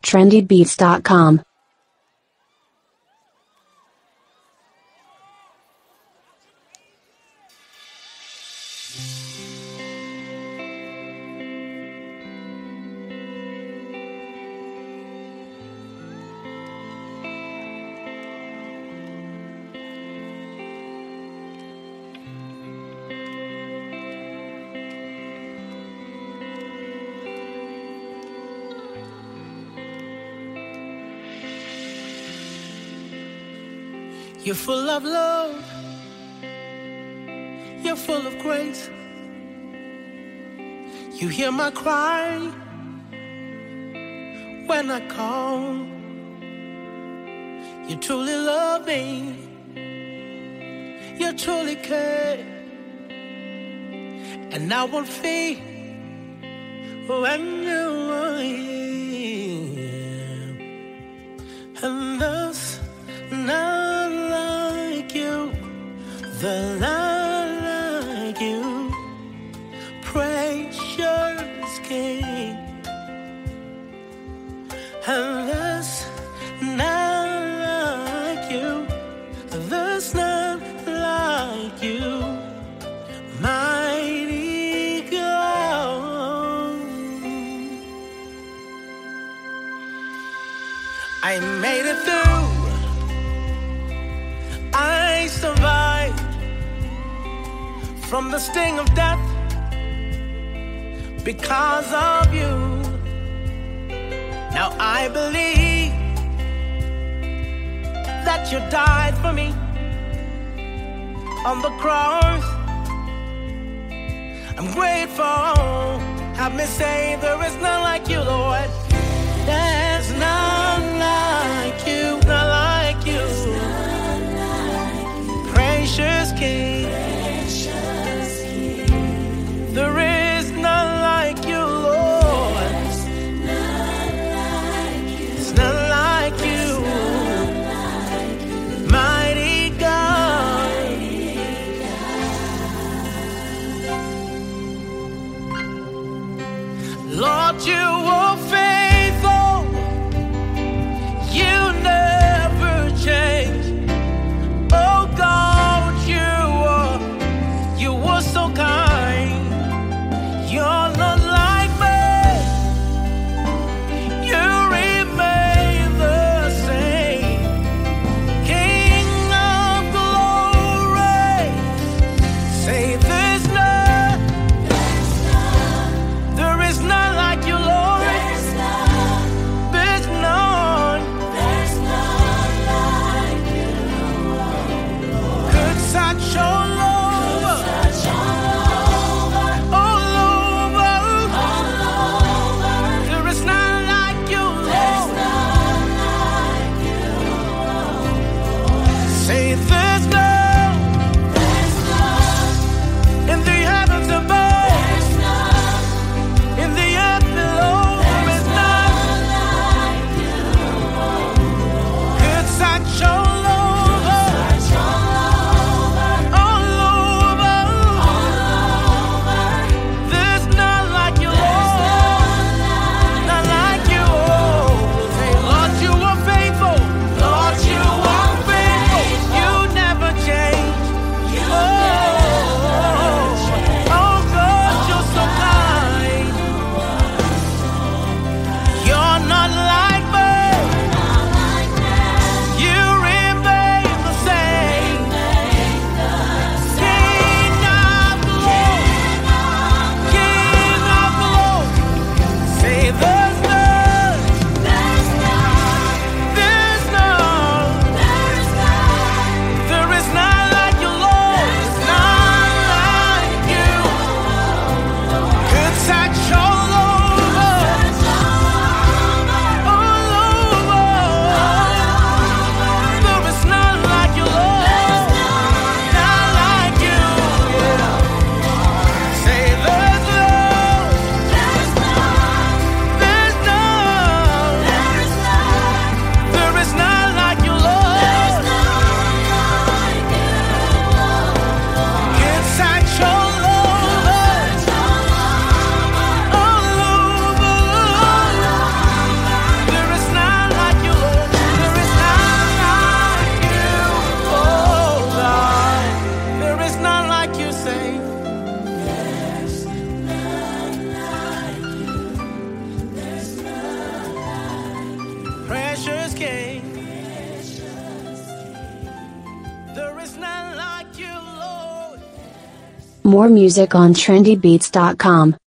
trendybeats.com. You're full of love, you're full of grace. You hear my cry when I call. You truly love me, you truly care, and I won't fear when you are here. And thus none like you, the none like you, precious King. And there's none like you, there's none like you, mighty God. I made it through, I survived from the sting of death because of you. Now I believe that you died for me on the cross. I'm grateful. Have me say there is none like you, Lord. There's none like you, none like you. Precious King, there is none like you, Lord. There's none like you, mighty God. Lord, you are faithful. More music on trendybeats.com.